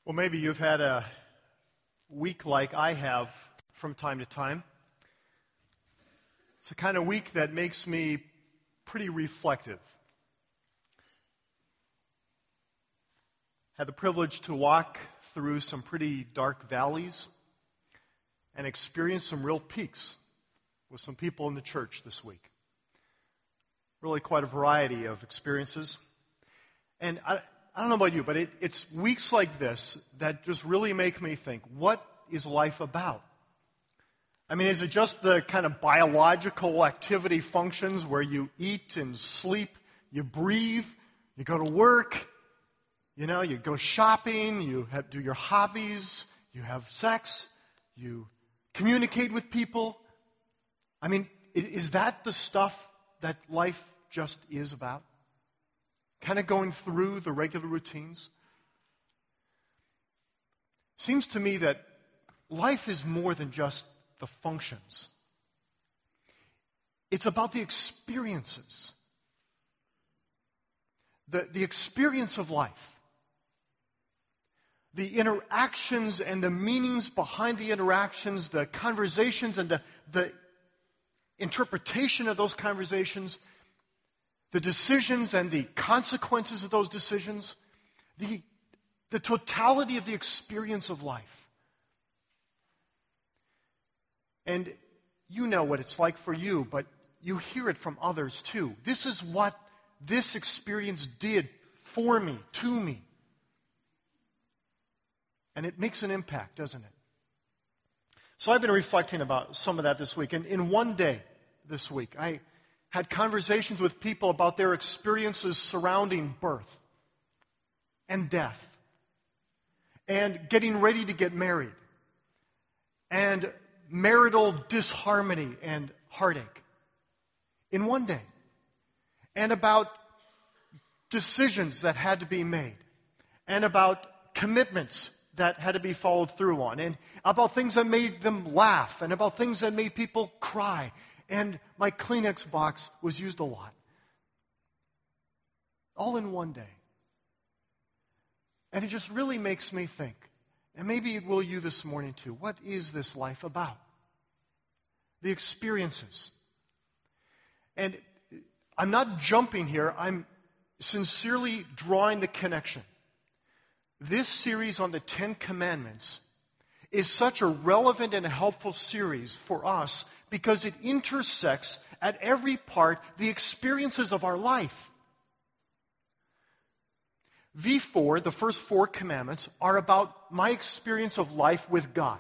Well, maybe you've had a week like I have from time to time. It's a kind of week that makes me pretty reflective. Had the privilege to walk through some pretty dark valleys and experience some real peaks with some people in the church this week. Really quite a variety of experiences. And I don't know about you, but it's weeks like this that just really make me think, what is life about? I mean, is it just the kind of biological activity functions where you eat and sleep, you breathe, you go to work, you go shopping, do your hobbies, you have sex, you communicate with people? I mean, is that the stuff that life just is about? Kind of going through the regular routines? Seems to me that life is more than just the functions. It's about the experiences. The experience of life. The interactions and the meanings behind the interactions, the conversations and the interpretation of those conversations, the decisions and the consequences of those decisions, the totality of the experience of life. And you know what it's like for you, but you hear it from others too. This is what this experience did for me, to me. And it makes an impact, doesn't it? So I've been reflecting about some of that this week. And in one day this week, I had conversations with people about their experiences surrounding birth and death and getting ready to get married and marital disharmony and heartache in one day, and about decisions that had to be made, and about commitments that had to be followed through on, and about things that made them laugh, and about things that made people cry. And my Kleenex box was used a lot. All in one day. And it just really makes me think, and maybe it will you this morning too, what is this life about? The experiences. And I'm not jumping here, I'm sincerely drawing the connection. This series on the Ten Commandments is such a relevant and helpful series for us because it intersects at every part the experiences of our life. V4, the first four commandments, are about my experience of life with God.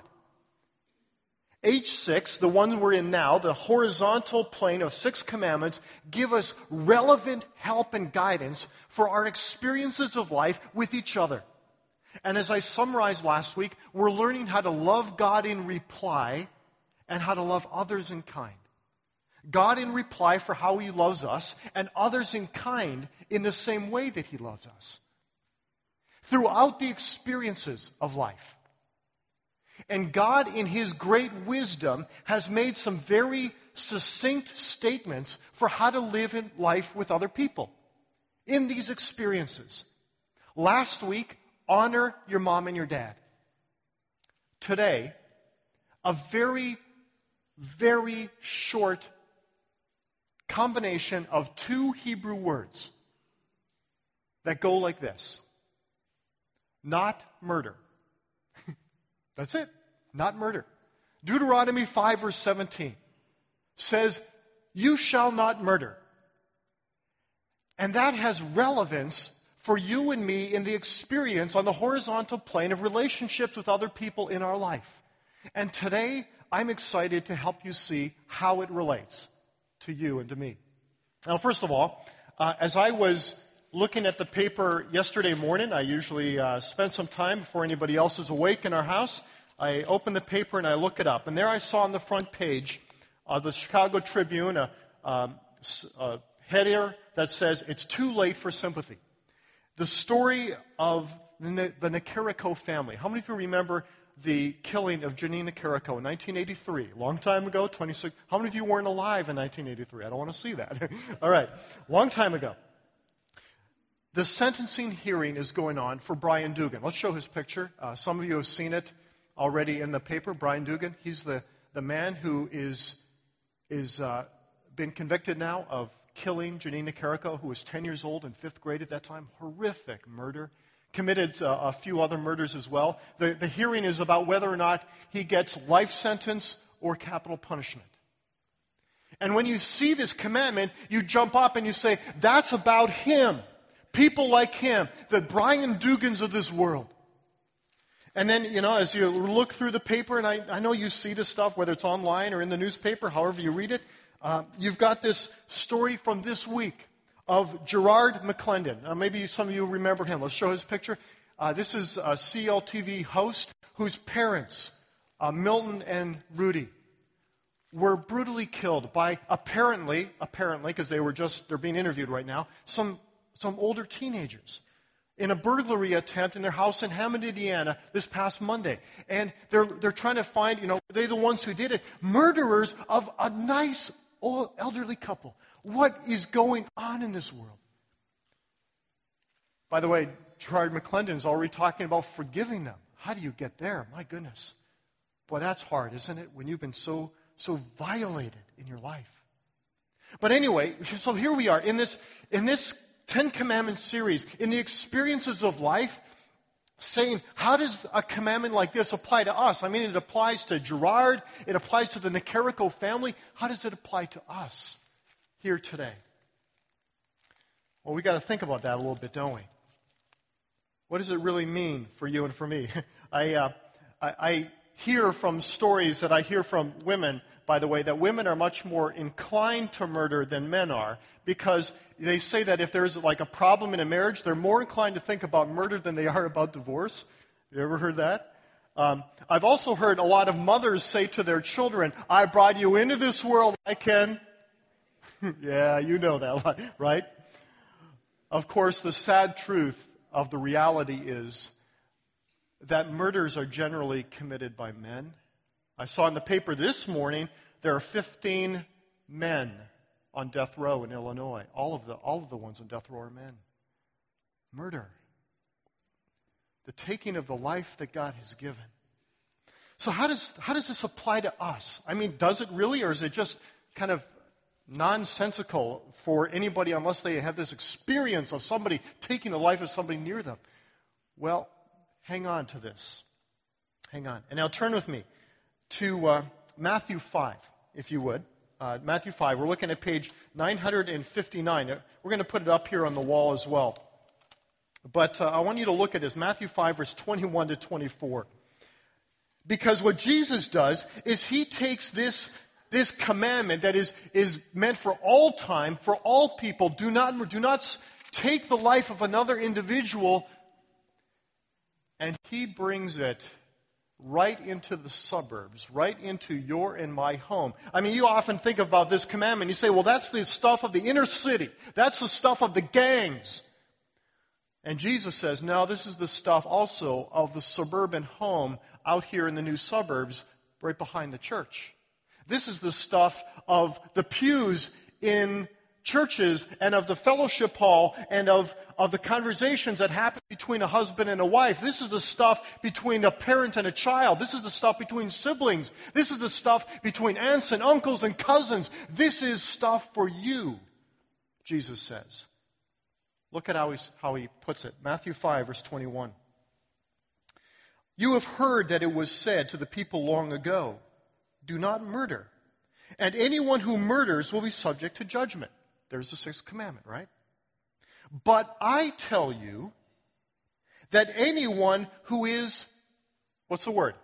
H6, the one we're in now, the horizontal plane of 6 commandments, give us relevant help and guidance for our experiences of life with each other. And as I summarized last week, we're learning how to love God in reply and how to love others in kind. God in reply for how He loves us, and others in kind in the same way that He loves us. Throughout the experiences of life. And God, in His great wisdom, has made some very succinct statements for how to live in life with other people in these experiences. Last week, honor your mom and your dad. Today, a very, very short combination of 2 Hebrew words that go like this. Not murder. That's it. Not murder. Deuteronomy 5 verse 17 says, you shall not murder. And that has relevance for you and me in the experience on the horizontal plane of relationships with other people in our life. And today, I'm excited to help you see how it relates to you and to me. Now, first of all, as I was looking at the paper yesterday morning, I usually spend some time before anybody else is awake in our house. I open the paper and I look it up. And there I saw on the front page of the Chicago Tribune a header that says, it's too late for sympathy. The story of the Nicaragua family. How many of you remember the killing of Janine Nicaragua in 1983? Long time ago, 26. How many of you weren't alive in 1983? I don't want to see that. All right. Long time ago. The sentencing hearing is going on for Brian Dugan. Let's show his picture. Some of you have seen it already in the paper. Brian Dugan, he's the man who is been convicted now of killing Janina Carrico, who was 10 years old in 5th grade at that time. Horrific murder. Committed a few other murders as well. The hearing is about whether or not he gets life sentence or capital punishment. And when you see this commandment, you jump up and you say, that's about him. People like him, the Brian Dugans of this world. And then, as you look through the paper, and I know you see this stuff, whether it's online or in the newspaper, however you read it, you've got this story from this week of Gerard McClendon. Maybe some of you remember him. Let's show his picture. This is a CLTV host whose parents, Milton and Rudy, were brutally killed by apparently, because they're being interviewed right now, some older teenagers in a burglary attempt in their house in Hammond, Indiana this past Monday. And they're trying to find, they're the ones who did it, murderers of a nice old elderly couple. What is going on in this world? By the way, Gerard McClendon is already talking about forgiving them. How do you get there? My goodness. Boy, that's hard, isn't it? When you've been so violated in your life. But anyway, so here we are in this Ten Commandments series, in the experiences of life, saying, how does a commandment like this apply to us? I mean, it applies to Gerard, it applies to the Nicarico family. How does it apply to us here today? Well, we got to think about that a little bit, don't we? What does it really mean for you and for me? I hear from stories that I hear from women, by the way, that women are much more inclined to murder than men are, because they say that if there's like a problem in a marriage, they're more inclined to think about murder than they are about divorce. You ever heard that? I've also heard a lot of mothers say to their children, I brought you into this world, I can. Yeah, you know that, right? Of course, the sad truth of the reality is that murders are generally committed by men. I saw in the paper this morning there are 15 men on death row in Illinois. All of the ones on death row are men. Murder. The taking of the life that God has given. So how does this apply to us? I mean, does it really, or is it just kind of nonsensical for anybody unless they have this experience of somebody taking the life of somebody near them? Well, hang on to this. Hang on. And now turn with me to Matthew 5, if you would. Matthew 5. We're looking at page 959. We're going to put it up here on the wall as well. But I want you to look at this. Matthew 5, verse 21 to 24. Because what Jesus does is he takes this commandment that is meant for all time, for all people. Do not take the life of another individual, and he brings it right into the suburbs, right into your and my home. I mean, you often think about this commandment. You say, well, that's the stuff of the inner city. That's the stuff of the gangs. And Jesus says, no, this is the stuff also of the suburban home out here in the new suburbs right behind the church. This is the stuff of the pews in churches and of the fellowship hall and of the conversations that happen between a husband and a wife. This is the stuff between a parent and a child. This is the stuff between siblings. This is the stuff between aunts and uncles and cousins. This is stuff for you, Jesus says. Look at how he puts it. Matthew 5, verse 21. You have heard that it was said to the people long ago, do not murder, and anyone who murders will be subject to judgment. There's the sixth commandment, right? But I tell you that anyone who is, what's the word?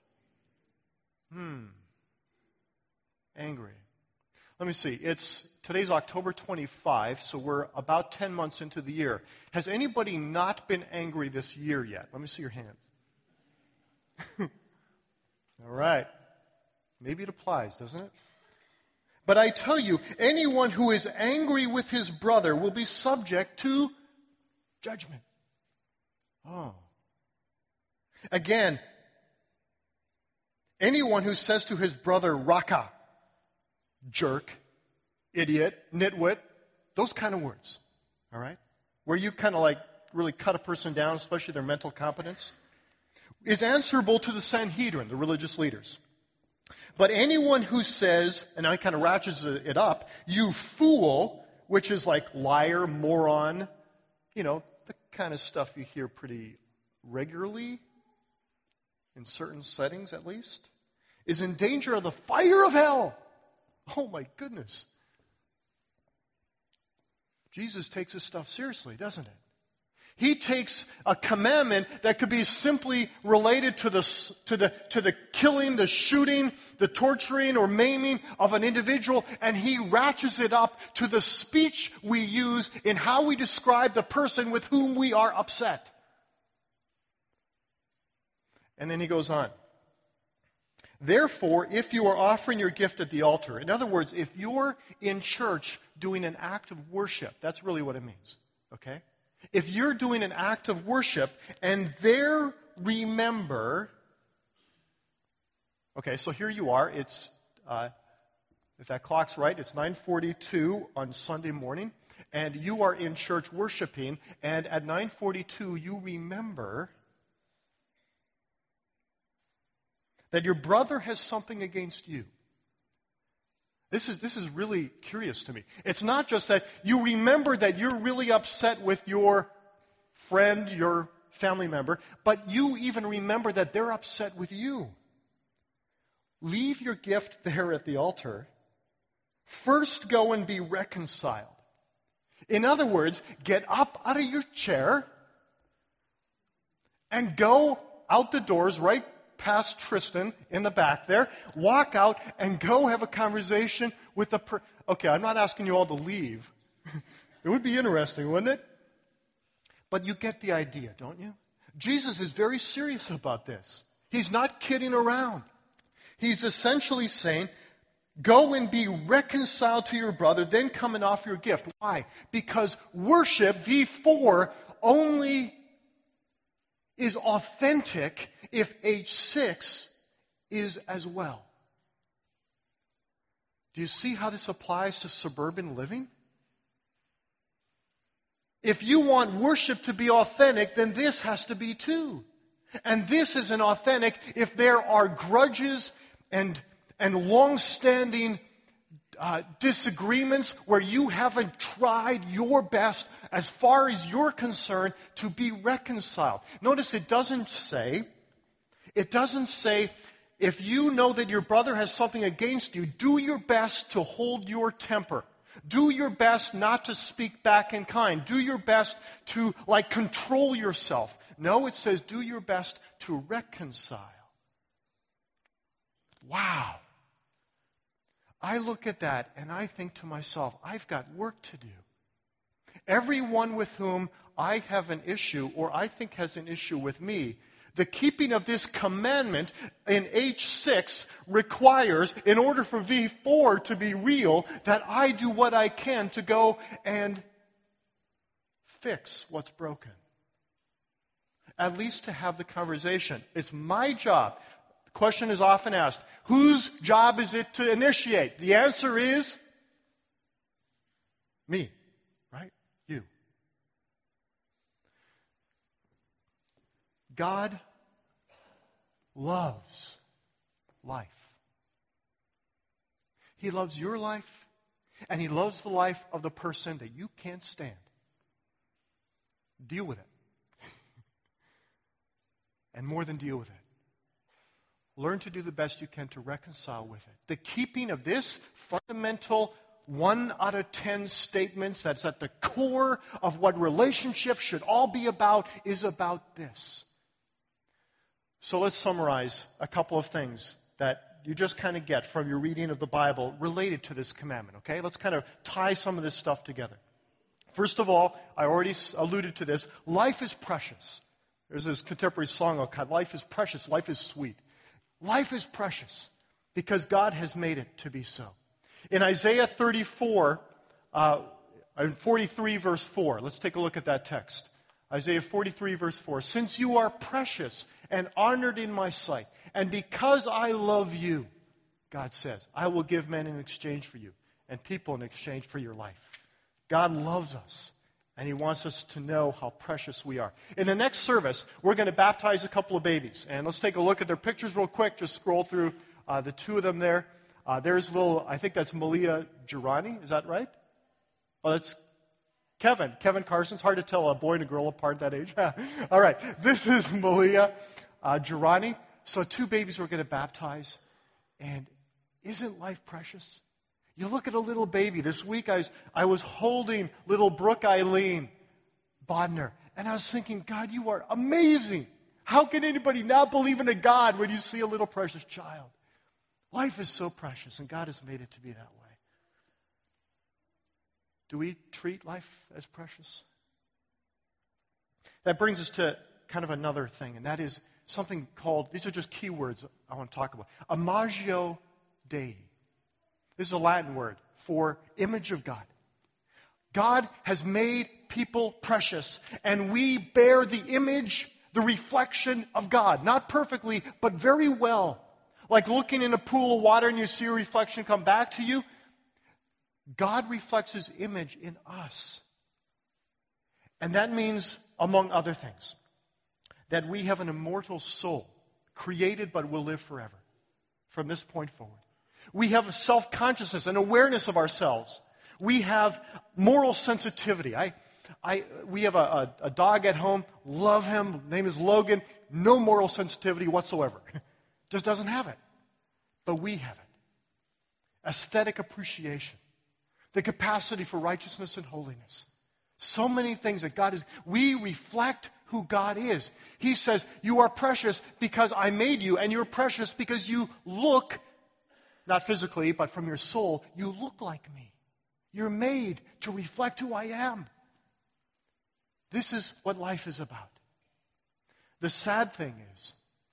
Angry. Let me see. Today's October 25, so we're about 10 months into the year. Has anybody not been angry this year yet? Let me see your hands. All right. Maybe it applies, doesn't it? But I tell you, anyone who is angry with his brother will be subject to judgment. Oh. Again, anyone who says to his brother, Raka, jerk, idiot, nitwit, those kind of words, all right, where you kind of like really cut a person down, especially their mental competence, is answerable to the Sanhedrin, the religious leaders. But anyone who says, and I kind of ratchets it up, you fool, which is like liar, moron, the kind of stuff you hear pretty regularly, in certain settings at least, is in danger of the fire of hell. Oh my goodness. Jesus takes this stuff seriously, doesn't it? He takes a commandment that could be simply related to the killing, the shooting, the torturing or maiming of an individual, and he ratchets it up to the speech we use in how we describe the person with whom we are upset. And then he goes on. Therefore, if you are offering your gift at the altar, in other words, if you're in church doing an act of worship, that's really what it means, okay? If you're doing an act of worship and there remember, okay, so here you are, it's, if that clock's right, it's 9:42 on Sunday morning, and you are in church worshiping, and at 9:42 you remember that your brother has something against you. This is really curious to me. It's not just that you remember that you're really upset with your friend, your family member, but you even remember that they're upset with you. Leave your gift there at the altar. First go and be reconciled. In other words, get up out of your chair and go out the doors right past Tristan in the back there, walk out and go have a conversation with the Okay, I'm not asking you all to leave. It would be interesting, wouldn't it? But you get the idea, don't you? Jesus is very serious about this. He's not kidding around. He's essentially saying, go and be reconciled to your brother, then come and offer your gift. Why? Because worship, V4, only is authentic if H6 is as well. Do you see how this applies to suburban living? If you want worship to be authentic, then this has to be too. And this isn't authentic if there are grudges and long-standing disagreements where you haven't tried your best as far as you're concerned to be reconciled. Notice it doesn't say, if you know that your brother has something against you, do your best to hold your temper. Do your best not to speak back in kind. Do your best to, control yourself. No, it says do your best to reconcile. Wow. I look at that and I think to myself, I've got work to do. Everyone with whom I have an issue or I think has an issue with me, the keeping of this commandment in H6 requires, in order for V4 to be real, that I do what I can to go and fix what's broken. At least to have the conversation. It's my job. The question is often asked, whose job is it to initiate? The answer is me, right? You. God loves life. He loves your life, and He loves the life of the person that you can't stand. Deal with it. And more than deal with it, learn to do the best you can to reconcile with it. The keeping of this fundamental 1 out of 10 statements that's at the core of what relationships should all be about is about this. So let's summarize a couple of things that you just kind of get from your reading of the Bible related to this commandment, okay? Let's kind of tie some of this stuff together. First of all, I already alluded to this, life is precious. There's this contemporary song called Life is Precious, Life is Sweet. Life is precious because God has made it to be so. In Isaiah 34, 43 verse 4, let's take a look at that text. Isaiah 43 verse 4, since you are precious and honored in my sight, and because I love you, God says, I will give men in exchange for you and people in exchange for your life. God loves us, And He wants us to know how precious we are. In the next service, we're going to baptize a couple of babies. And let's take a look at their pictures real quick. Just scroll through the two of them there. There's little, I think that's Malia Girani. Is that right? Oh, that's Kevin. Kevin Carson. It's hard to tell a boy and a girl apart that age. All right. This is Malia Girani. So two babies we're going to baptize. And isn't life precious? You look at a little baby. This week I was holding little Brooke Eileen Bodner. And I was thinking, God, you are amazing. How can anybody not believe in a God when you see a little precious child? Life is so precious, and God has made it to be that way. Do we treat life as precious? That brings us to kind of another thing, and that is something called, these are just key words I want to talk about, Imago Dei. This is a Latin word for image of God. God has made people precious, and we bear the image, the reflection of God. Not perfectly, but very well. Like looking in a pool of water and you see a reflection come back to you. God reflects His image in us. And that means, among other things, that we have an immortal soul, created but will live forever from this point forward. We have a self-consciousness, an awareness of ourselves. We have moral sensitivity. We have a dog at home, love him, name is Logan, no moral sensitivity whatsoever. Just doesn't have it. But we have it. Aesthetic appreciation. The capacity for righteousness and holiness. So many things that God is. We reflect who God is. He says, you are precious because I made you, and you're precious because you look, not physically, but from your soul, you look like me. You're made to reflect who I am. This is what life is about. The sad thing is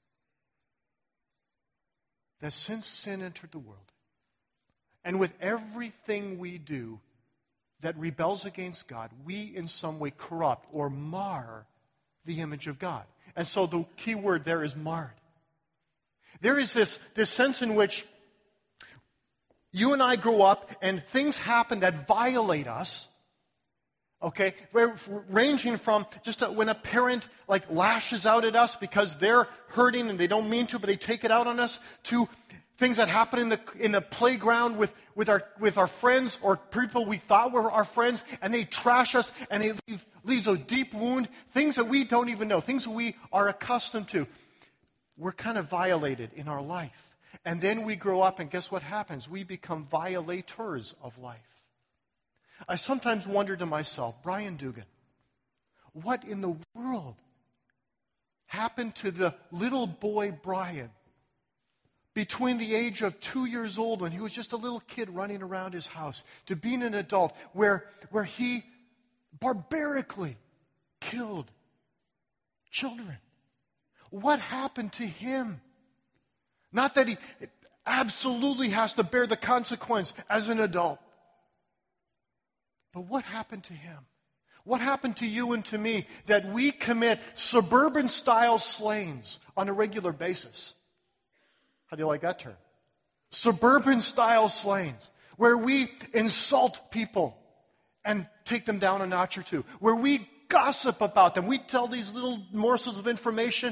that since sin entered the world, and with everything we do that rebels against God, we in some way corrupt or mar the image of God. And so the key word there is marred. There is this sense in which you and I grow up and things happen that violate us. Okay? Ranging from just when a parent lashes out at us because they're hurting and they don't mean to, but they take it out on us, to things that happen in the playground with our friends or people we thought were our friends, and they trash us and they leaves a deep wound, things that we don't even know, things that we are accustomed to. We're kind of violated in our life. And then we grow up, and guess what happens? We become violators of life. I sometimes wonder to myself, Brian Dugan, what in the world happened to the little boy Brian between the age of 2 years old, when he was just a little kid running around his house, to being an adult where he barbarically killed children? What happened to him? Not that he absolutely has to bear the consequence as an adult. But what happened to him? What happened to you and to me that we commit suburban-style slayings on a regular basis? How do you like that term? Suburban-style slayings, where we insult people and take them down a notch or two, where we gossip about them. We tell these little morsels of information.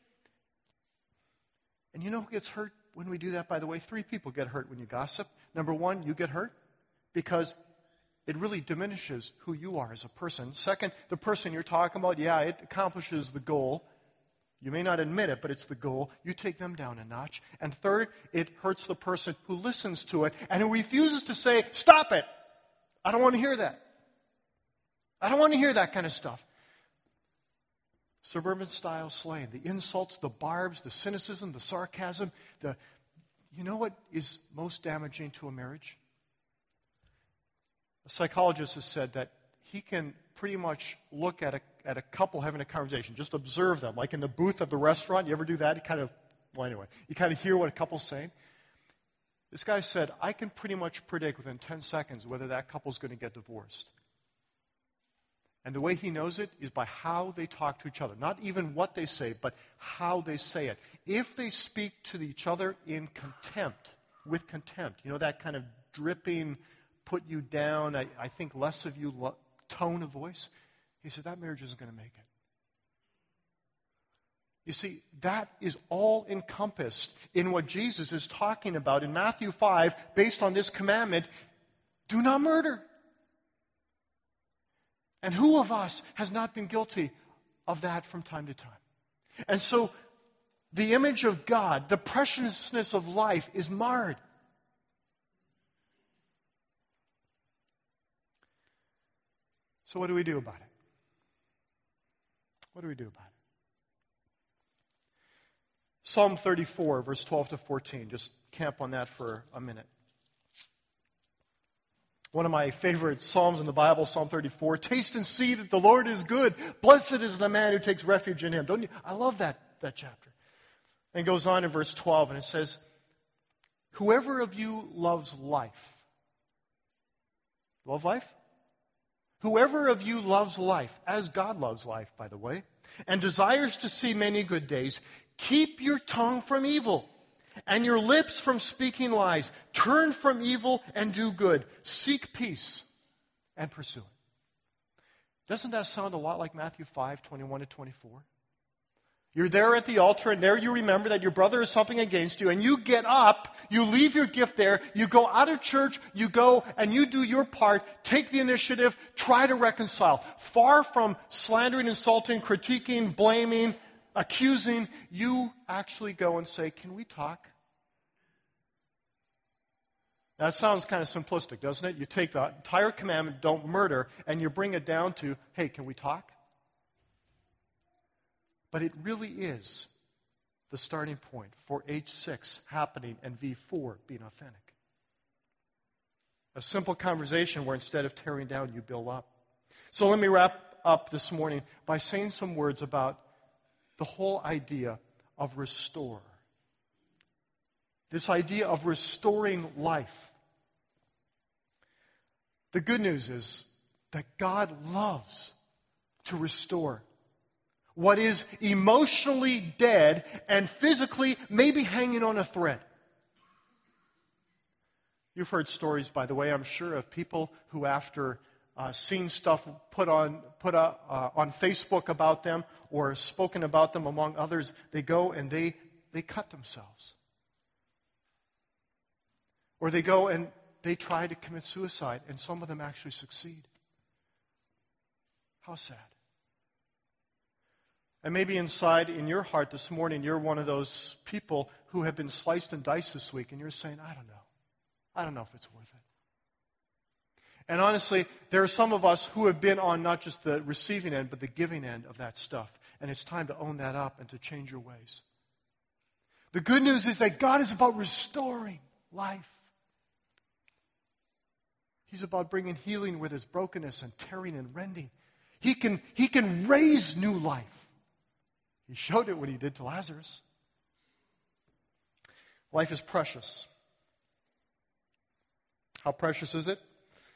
And you know who gets hurt when we do that, by the way? 3 people get hurt when you gossip. Number 1, you get hurt because it really diminishes who you are as a person. Second, the person you're talking about, it accomplishes the goal. You may not admit it, but it's the goal. You take them down a notch. And third, it hurts the person who listens to it and who refuses to say, stop it. I don't want to hear that. I don't want to hear that kind of stuff. Suburban-style slaying, the insults, the barbs, the cynicism, the sarcasm. You know what is most damaging to a marriage? A psychologist has said that he can pretty much look at a couple having a conversation, just observe them, like in the booth of the restaurant. You ever do that? You kind of hear what a couple's saying. This guy said, I can pretty much predict within 10 seconds whether that couple's going to get divorced. And the way he knows it is by how they talk to each other. Not even what they say, but how they say it. If they speak to each other in contempt, with contempt, that kind of dripping, put you down, I think less of you tone of voice, he said, that marriage isn't going to make it. You see, that is all encompassed in what Jesus is talking about in Matthew 5, based on this commandment, do not murder. And who of us has not been guilty of that from time to time? And so, the image of God, the preciousness of life is marred. So what do we do about it? What do we do about it? Psalm 34, verse 12 to 14. Just camp on that for a minute. One of my favorite psalms in the Bible, Psalm 34. Taste and see that the Lord is good. Blessed is the man who takes refuge in him. Don't you? I love that chapter. And it goes on in verse 12, and it says, whoever of you loves life. Love life? Whoever of you loves life, as God loves life, by the way, and desires to see many good days, keep your tongue from evil and your lips from speaking lies. Turn from evil and do good. Seek peace and pursue it. Doesn't that sound a lot like Matthew 5, 21 to 24? You're there at the altar, and there you remember that your brother has something against you, and you get up, you leave your gift there, you go out of church, you go and you do your part, take the initiative, try to reconcile. Far from slandering, insulting, critiquing, blaming, accusing, you actually go and say, can we talk? Now, it sounds kind of simplistic, doesn't it? You take the entire commandment, don't murder, and you bring it down to, hey, can we talk? But it really is the starting point for H6 happening and V4 being authentic. A simple conversation where instead of tearing down, you build up. So let me wrap up this morning by saying some words about the whole idea of restore. This idea of restoring life. The good news is that God loves to restore what is emotionally dead and physically maybe hanging on a thread. You've heard stories, by the way, I'm sure, of people who, after seeing stuff put on Facebook about them or spoken about them among others, they go and they cut themselves. Or they go and they try to commit suicide, and some of them actually succeed. How sad. And maybe inside in your heart this morning, you're one of those people who have been sliced and diced this week, and you're saying, I don't know. I don't know if it's worth it. And honestly, there are some of us who have been on not just the receiving end, but the giving end of that stuff. And it's time to own that up and to change your ways. The good news is that God is about restoring life. He's about bringing healing where there's brokenness and tearing and rending. He can raise new life. He showed it when he did to Lazarus. Life is precious. How precious is it?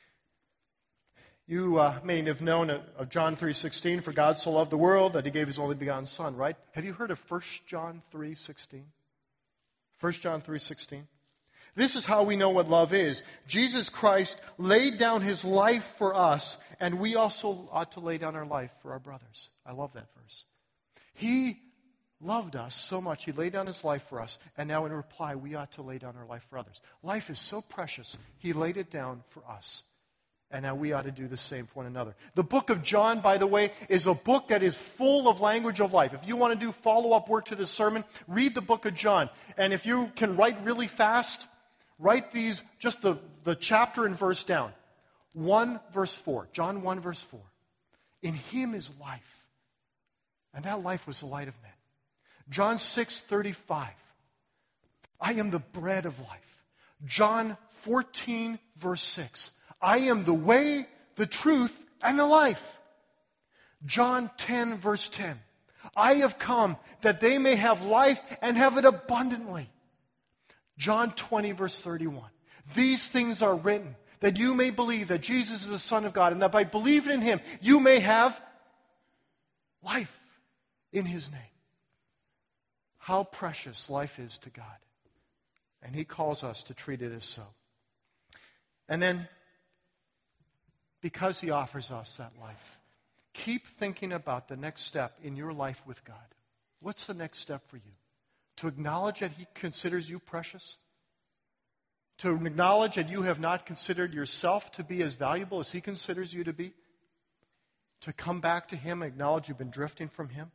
You may have known of John 3:16, for God so loved the world that he gave his only begotten Son, right? Have you heard of 1 John 3:16? 1 John 3:16. This is how we know what love is. Jesus Christ laid down his life for us, and we also ought to lay down our life for our brothers. I love that verse. He loved us so much, he laid down his life for us, and now in reply, we ought to lay down our life for others. Life is so precious, he laid it down for us. And now we ought to do the same for one another. The book of John, by the way, is a book that is full of language of life. If you want to do follow-up work to this sermon, read the book of John. And if you can write really fast, write these, just the chapter and verse down. 1 verse 4. John 1 verse 4. In him is life. And that life was the light of men. John 6:35. I am the bread of life. John 14 verse 6. I am the way, the truth, and the life. John 10 verse 10. I have come that they may have life and have it abundantly. John 20 verse 31. These things are written that you may believe that Jesus is the Son of God, and that by believing in him you may have life in his name. How precious life is to God. And he calls us to treat it as so. And then, because he offers us that life, keep thinking about the next step in your life with God. What's the next step for you? To acknowledge that He considers you precious? To acknowledge that you have not considered yourself to be as valuable as He considers you to be? To come back to Him and acknowledge you've been drifting from Him?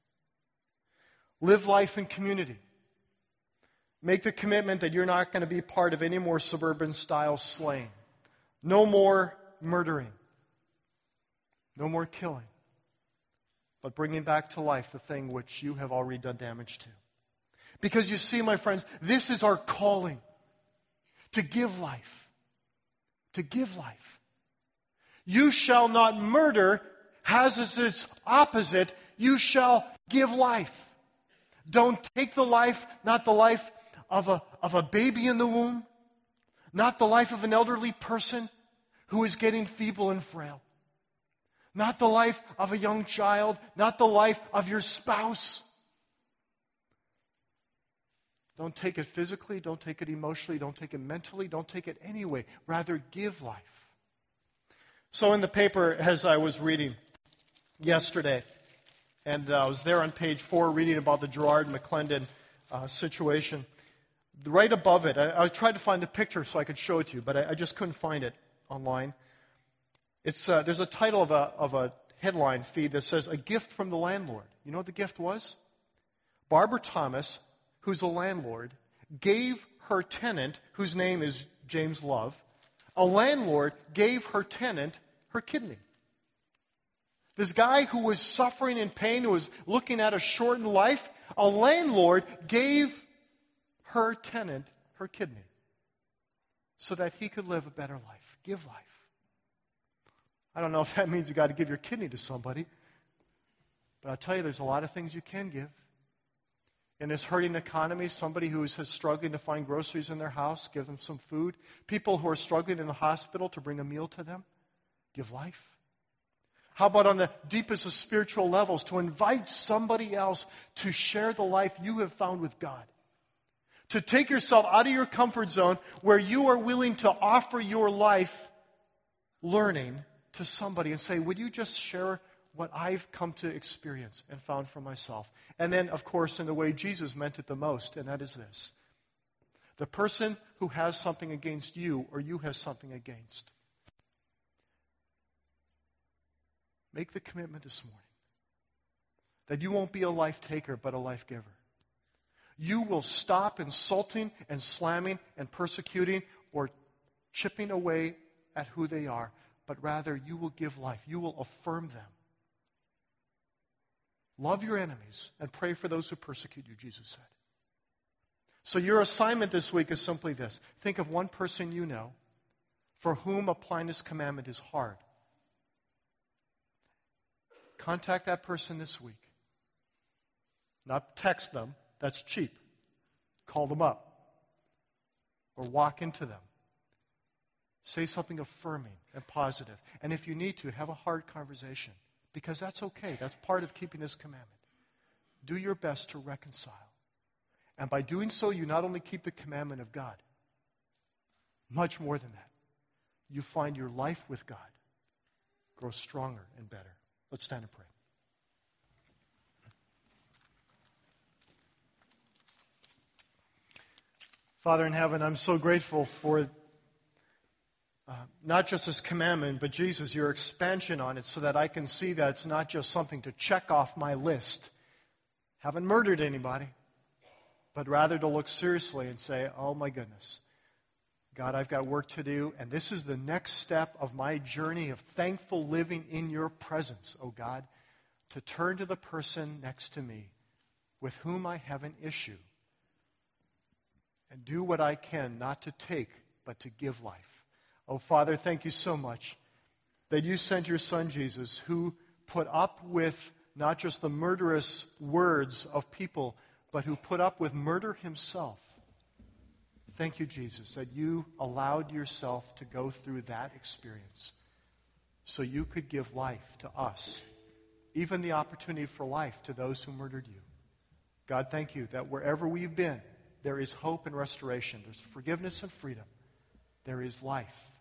Live life in community. Make the commitment that you're not going to be part of any more suburban-style slaying. No more murdering. No more killing. But bringing back to life the thing which you have already done damage to. Because you see, my friends, this is our calling. To give life. To give life. You shall not murder has as its opposite, you shall give life. Don't take the life, not the life of a baby in the womb, not the life of an elderly person who is getting feeble and frail, not the life of a young child, not the life of your spouse. Don't take it physically, don't take it emotionally, don't take it mentally, don't take it any way. Rather, give life. So in the paper, as I was reading yesterday, and I was there on page 4 reading about the Gerard McClendon situation, right above it, I tried to find a picture so I could show it to you, but I just couldn't find it online. There's a title of a headline feed that says, "A Gift from the Landlord." You know what the gift was? Barbara Thomas, who's a landlord, gave her tenant, whose name is James Love, a landlord gave her tenant her kidney. This guy who was suffering in pain, who was looking at a shortened life, a landlord gave her tenant her kidney so that he could live a better life. Give life. I don't know if that means you got to give your kidney to somebody, but I'll tell you, there's a lot of things you can give. In this hurting economy, somebody who is struggling to find groceries in their house, give them some food. People who are struggling in the hospital, to bring a meal to them, give life. How about on the deepest of spiritual levels, to invite somebody else to share the life you have found with God? To take yourself out of your comfort zone where you are willing to offer your life learning to somebody and say, would you just share what I've come to experience and found for myself? And then, of course, in the way Jesus meant it the most, and that is this. The person who has something against you or you has something against, make the commitment this morning that you won't be a life taker but a life giver. You will stop insulting and slamming and persecuting or chipping away at who they are, but rather you will give life. You will affirm them. Love your enemies and pray for those who persecute you, Jesus said. So your assignment this week is simply this. Think of one person you know for whom applying this commandment is hard. Contact that person this week. Not text them. That's cheap. Call them up. Or walk into them. Say something affirming and positive. And if you need to, have a hard conversation. Because that's okay. That's part of keeping this commandment. Do your best to reconcile. And by doing so, you not only keep the commandment of God, much more than that, you find your life with God grow stronger and better. Let's stand and pray. Father in heaven, I'm so grateful for not just this commandment, but Jesus, your expansion on it so that I can see that it's not just something to check off my list. Haven't murdered anybody, but rather to look seriously and say, oh my goodness, God, I've got work to do, and this is the next step of my journey of thankful living in your presence, oh God, to turn to the person next to me with whom I have an issue and do what I can not to take, but to give life. Oh, Father, thank you so much that you sent your Son, Jesus, who put up with not just the murderous words of people, but who put up with murder himself. Thank you, Jesus, that you allowed yourself to go through that experience so you could give life to us, even the opportunity for life to those who murdered you. God, thank you that wherever we've been, there is hope and restoration. There's forgiveness and freedom. There is life.